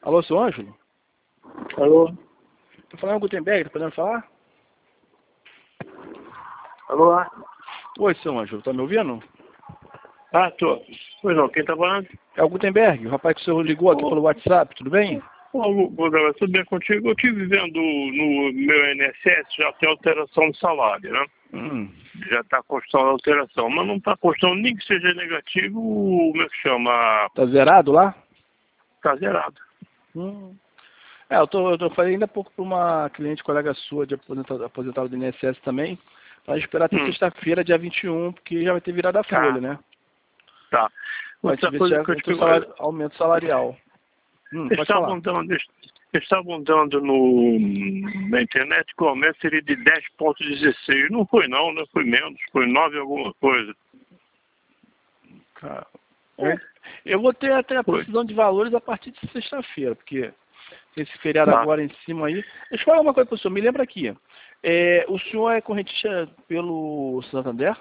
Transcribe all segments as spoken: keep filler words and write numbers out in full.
Alô, seu Ângelo? Alô? Tô falando com o Gutenberg, tá podendo falar? Alô? Oi, seu Ângelo, tá me ouvindo? Ah, tô. Pois não, quem tá falando? É o Gutenberg, o rapaz que o senhor ligou aqui Ô, pelo WhatsApp, tudo bem? ô, Gustavo, tudo bem contigo? Eu estive vendo no meu I N S S, já tem alteração de salário, né? Hum. Já está constando a alteração, mas não está constando nem que seja negativo, como é que chama? Tá zerado lá? Está zerado. Hum. É, eu tô, eu tô falei ainda há pouco para uma cliente, colega sua, de aposentado, aposentado do I N S S também, para esperar até Hum. sexta-feira, dia vinte e um, porque já vai ter virado a folha, Tá, né? tá. Vai te Outra ver se coisa já que eu te entra o pergunto, salário, aumento salarial. Hum, eles pode falar. estavam dando, eles estavam dando no, na internet que o aumento seria de dez vírgula dezesseis. Não foi não, né? Foi menos, foi nove alguma coisa. Cara, eu, eu vou ter até a Foi. precisão de valores a partir de sexta-feira, porque tem esse feriado Tá. agora em cima aí. Deixa eu falar uma coisa para o senhor, me lembra aqui. É, o senhor é correntista pelo Santander?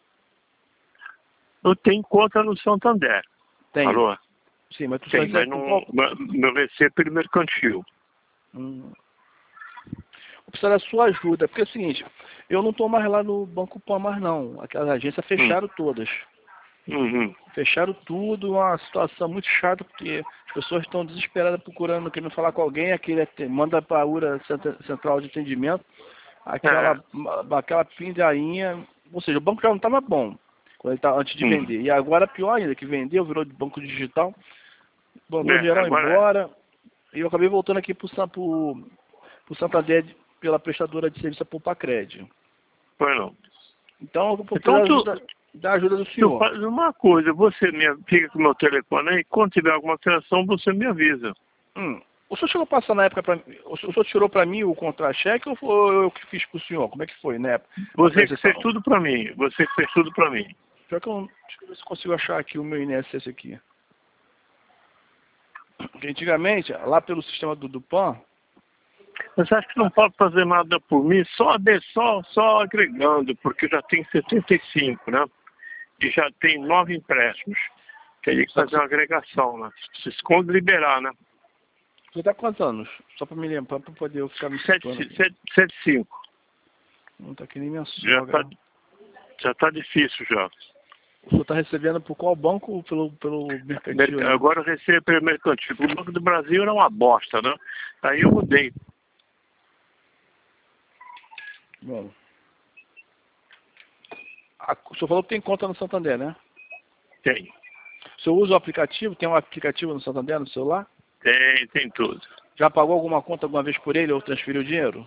Eu tenho conta no Santander. Tem. Alô? Sim, mas tu só Tem, mas recebe por não, qual? mas meu recebo pelo mercantil. Hum. Vou precisar da sua ajuda, porque é o seguinte, eu não estou mais lá no Banco Pan mais não. Aquelas agências Hum. fecharam todas. Uhum. Fecharam tudo, uma situação muito chata, porque as pessoas estão desesperadas procurando, querendo falar com alguém, aquele manda para a URA Central de Atendimento, aquela, É. aquela pindainha, ou seja, o banco já não estava bom quando ele tá, antes de Hum. vender. E agora pior ainda, que vendeu, virou de banco digital, mandou É, geral agora é. embora, e eu acabei voltando aqui para o Santander pela prestadora de serviço, a Poupa-Cred. Foi não. Então eu vou precisar Então da tu, ajuda, da ajuda do tu senhor. faz uma coisa, você me fica com o meu telefone aí, quando tiver alguma alteração, você me avisa. Hum. O senhor chegou a passar na época, pra, o senhor tirou para mim o contra-cheque ou foi eu que fiz para o senhor? Como é que foi, né? A Você que fez transição. tudo pra mim, você que fez tudo pra mim. Pior que eu não, deixa eu ver se eu consigo achar aqui o meu I N S S aqui. Porque antigamente, lá pelo sistema do, do PAN, Mas acho que não pode fazer nada por mim, só, de, só, só agregando, porque já tem setenta e cinco, né? E já tem nove empréstimos. Teria que fazer uma agregação, né? Se quando liberar, né? você está quantos anos? Só para me lembrar, para poder eu ficar me situando aqui. sete vírgula cinco. Não está aqui nem minha Já sogra. tá, já tá difícil já. O senhor está recebendo por qual banco ou pelo, pelo mercantil, né? Agora eu recebo pelo mercantil. O Banco do Brasil era uma bosta, né? Aí eu mudei. Bom. A, o senhor falou que tem conta no Santander, né? Tem. O senhor usa o aplicativo? Tem um aplicativo no Santander no celular? Tem, tem tudo. Já pagou alguma conta alguma vez por ele ou transferiu dinheiro?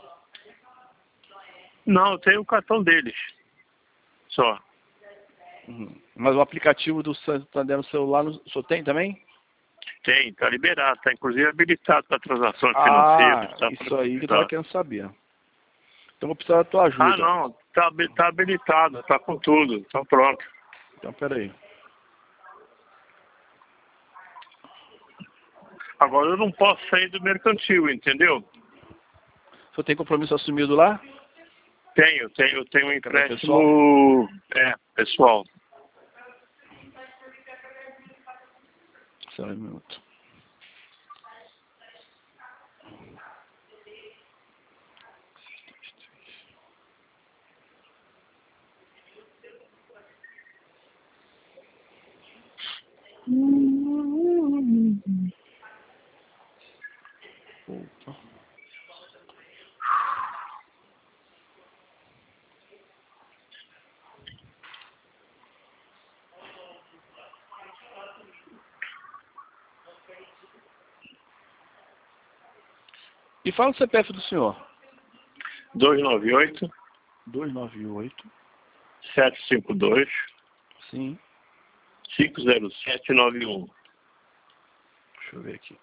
Não, tem o cartão deles. Só. Uhum. Mas o aplicativo do Santander no celular, o senhor tem também? Tem, tá liberado, tá inclusive habilitado para transações Ah, financeiras. Tá, isso aí que eu estava tá. querendo saber. Então vou precisar da tua Ah, ajuda. não, tá, tá habilitado, tá com tudo, tá pronto. Então, peraí. Agora eu não posso sair do mercantil, entendeu? O senhor tem compromisso assumido lá? Tenho, tenho, tenho um Peraí, pessoal. empréstimo, é, pessoal. Só um minuto. Opa. E fala o C P F do senhor. dois nove oito, dois nove oito. sete cinco dois, Sim. cinco zero sete nove um. Deixa eu ver aqui.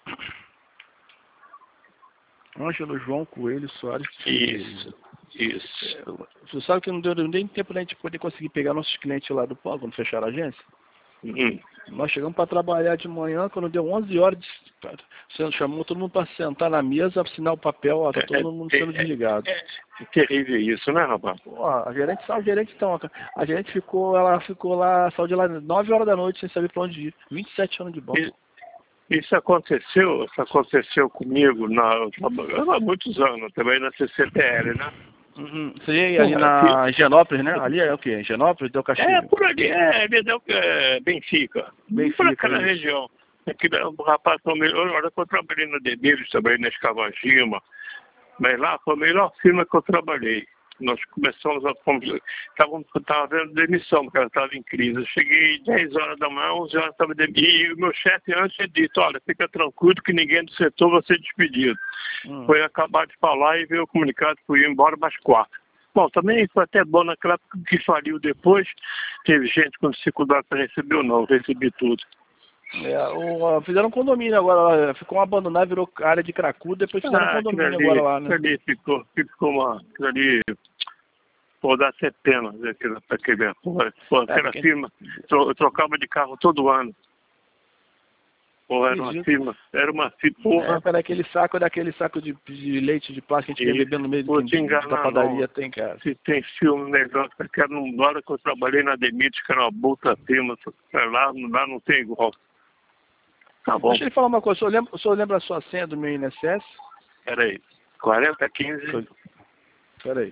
Ângelo João Coelho Soares. Isso, isso. Você sabe que não deu nem tempo da gente poder conseguir pegar nossos clientes lá do Pão, quando fecharam a agência? Uhum. Nós chegamos para trabalhar de manhã, quando deu onze horas, você chamou todo mundo para sentar na mesa, assinar o papel, ó, tá todo mundo sendo desligado. É, é, é terrível isso, né, rapaz? Pô, a gerente sabe, a gerente então, a gerente ficou, ela ficou lá, saiu de lá nove horas da noite sem saber para onde ir. vinte e sete anos de banco. Isso aconteceu, isso aconteceu comigo na, há muitos anos, também na C C T L, né? Uhum. Seria ali na Higienópolis, né? Ali é o quê? Higienópolis, Del Castilho? É, por ali, é, é Benfica. Benfica, Por aquela isso. região. Aqui, o rapaz foi melhor, olha que eu trabalhei na Dedeiros também, na Escavagima. Mas lá foi a melhor firma que eu trabalhei. Nós começamos a... Estávamos vendo demissão, porque ela estava em crise. Eu cheguei dez horas da manhã, onze horas estava demitido. E o meu chefe antes tinha dito, olha, fica tranquilo que ninguém do setor vai ser despedido. Hum. Foi acabar de falar e veio o comunicado, fui embora mais quatro. Bom, também foi até bom naquela época que faliu depois. Teve gente com dificuldade para receber ou não, recebi tudo. É, o, fizeram um condomínio agora, ficou abandonado, virou área de cracudo, depois fizeram ah, um condomínio ali, agora lá, né? Ali ficou, ficou uma... Ali, pô, dá até pena daquela, daquela, pô, aquela é, firma, eu trocava de carro todo ano. Pô, era uma firma, era uma firma, porra. É, era aquele saco, daquele saco de, de leite de plástico que a gente ia beber no meio do de, enganar, da padaria, não. tem, cara. Se tem filme melhor, porque era na hora que eu trabalhei na Demites, que era uma puta firma, lá, lá não tem igual. Tá bom. Deixa eu falar uma coisa, o senhor lembra, o senhor lembra a sua senha do meu I N S S? Peraí, quarenta quinze. Peraí.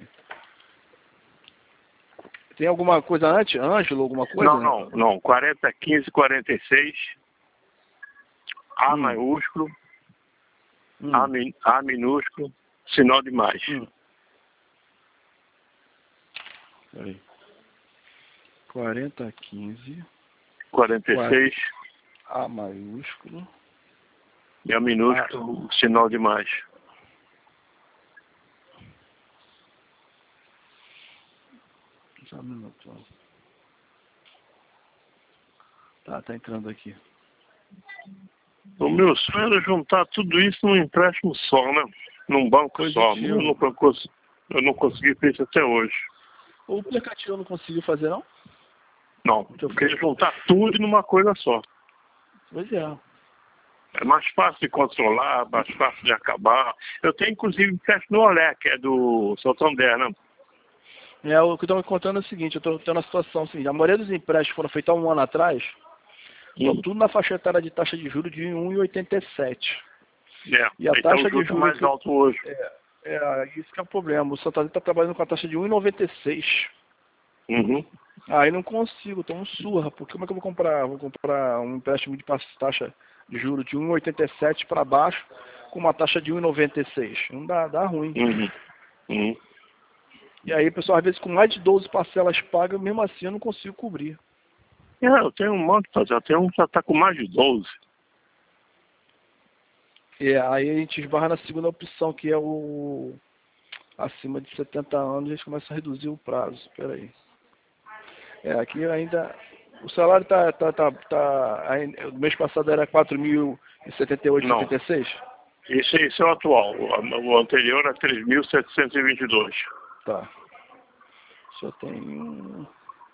Tem alguma coisa antes? Ângelo, alguma coisa? Não, não, não. quarenta quinze quarenta e seis. A hum. maiúsculo. Hum. A, min, A minúsculo. Sinal de mais. Hum. Peraí. quarenta quinze. quarenta e seis. A maiúsculo. E a minúsculo, a... sinal de mais. Só um minuto. Tá, tá entrando aqui. O meu sonho era juntar tudo isso num empréstimo só, né? Num banco só. Eu não, eu não consegui fazer isso até hoje. O aplicativo não conseguiu fazer, não? Não, eu queria juntar tudo numa coisa só. Pois é. É mais fácil de controlar, mais fácil de acabar. Eu tenho, inclusive, empréstimo no Olé, que é do Santander, né? É, o que eu estou me contando é o seguinte, eu estou tendo uma situação seguinte, a maioria dos empréstimos foram feitos há um ano atrás, estão tudo na faixa etária de taxa de juros de um vírgula oitenta e sete. É, e a taxa de juros mais que, alto hoje. É, é, isso que é o problema. O Santander está trabalhando com a taxa de um vírgula noventa e seis. Uhum. Aí não consigo, estou um surra, porque como é que eu vou comprar? Vou comprar um empréstimo de taxa de juros de um vírgula oitenta e sete para baixo com uma taxa de um vírgula noventa e seis. Não dá, dá ruim. Uhum. Uhum. E aí, pessoal, às vezes com mais de doze parcelas pagas, mesmo assim eu não consigo cobrir. É, eu tenho um monte para fazer, tem um que já está com mais de doze. É, aí a gente esbarra na segunda opção, que é o acima de setenta anos, a gente começa a reduzir o prazo. Espera aí. É, aqui ainda o salário tá, tá, tá, tá ainda, o mês passado era quatro mil e setenta e oito vírgula setenta e seis? Isso, isso é o atual. O, o anterior era três mil setecentos e vinte e dois. Tá. Só tem um,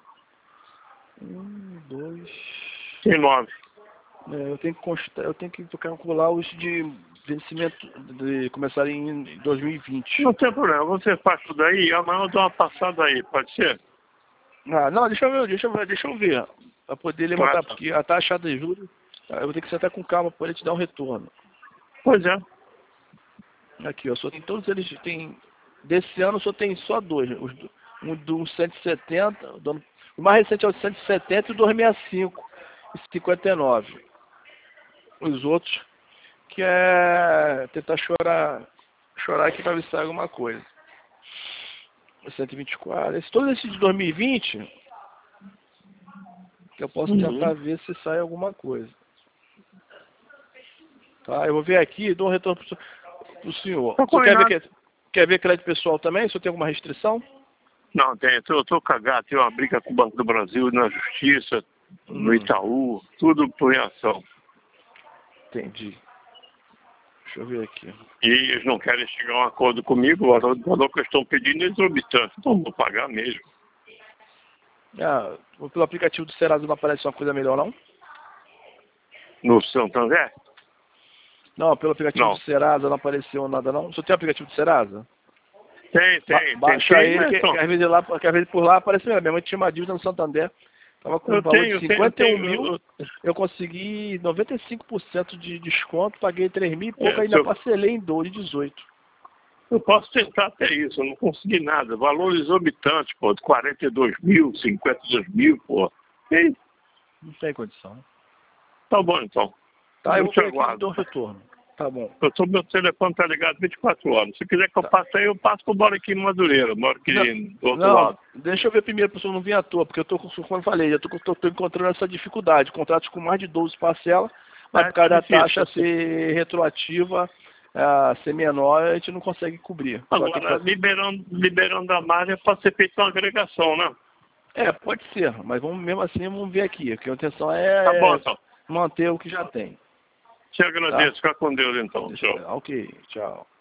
um dois... Tem nove. É, eu tenho que constar, eu tenho que calcular os de vencimento de começar em dois mil e vinte. Não tem problema, você faz tudo aí, amanhã eu dou uma passada aí, pode ser? Ah, não, deixa eu ver, deixa eu ver, deixa eu ver. Pra poder levantar, claro. Porque a taxa de juros, eu vou ter que sentar com calma para ele te dar um retorno. Pois é. Aqui, ó, só tem todos eles, tem, desse ano só tem só dois, os, um do cento e setenta, do, o mais recente é o cento e setenta e o duzentos e sessenta e cinco, e cinquenta e nove. Os outros, que é tentar chorar, chorar aqui para ver se sai alguma coisa. cento e vinte e quatro, esse, todos esses de dois mil e vinte, que eu posso uhum. tentar ver se sai alguma coisa. Tá, eu vou ver aqui e dou um retorno pro, pro senhor. Tá, quer, ver, quer, quer ver crédito pessoal também? Se eu tenho alguma restrição? Não, tem. Eu tô, eu tô cagado. Tem uma briga com o Banco do Brasil, na Justiça, hum. no Itaú, tudo por reação. Entendi. Deixa eu ver aqui. E eles não querem chegar a um acordo comigo, o valor que eles estão pedindo é exorbitante. Então vou pagar mesmo. Ah, pelo aplicativo do Serasa não aparece uma coisa melhor, não? No Santander? Não, pelo aplicativo não. do Serasa não apareceu nada, não? Você tem o aplicativo do Serasa? Tem, tem. Ba baixa tem, ele, que, que, às vezes lá, que às vezes por lá aparece mesmo. Minha mãe tinha uma dívida no Santander Tava com um Eu valor tenho, de eu tenho, eu cinquenta e um tenho, mil, eu- eu consegui noventa e cinco por cento de desconto, paguei três mil e pouco, é, se ainda eu, parcelei em doze, dezoito. eu posso tentar até isso, eu não consegui nada. Valor exorbitante, pô, de quarenta e dois mil, cinquenta e dois mil, pô. E aí, Não tem condição. tá bom então. Tá, eu Eu vou te ver aqui e aguardo. dou um retorno. Tá bom. Eu tô, meu telefone tá ligado vinte e quatro horas. Se quiser que eu Tá. passe aí, eu passo que eu moro aqui em Madureira, eu moro aqui Não, do outro não, lado. deixa eu ver primeiro, pessoal, não vir à toa, porque eu tô, com- como eu falei, eu tô, tô, tô encontrando essa dificuldade. Contratos com mais de doze parcelas, mas É, por causa tá da taxa difícil. ser retroativa, ah, ser menor, a gente não consegue cobrir. Só tem que Agora, fazer. liberando, liberando a margem é para ser feita uma agregação, né? É, pode ser, mas vamos mesmo assim, vamos ver aqui, porque a intenção Tá bom, é, é então. manter o que já tem, Te tá? agradeço. Fica com Deus, então. Tchau. Ok, tchau.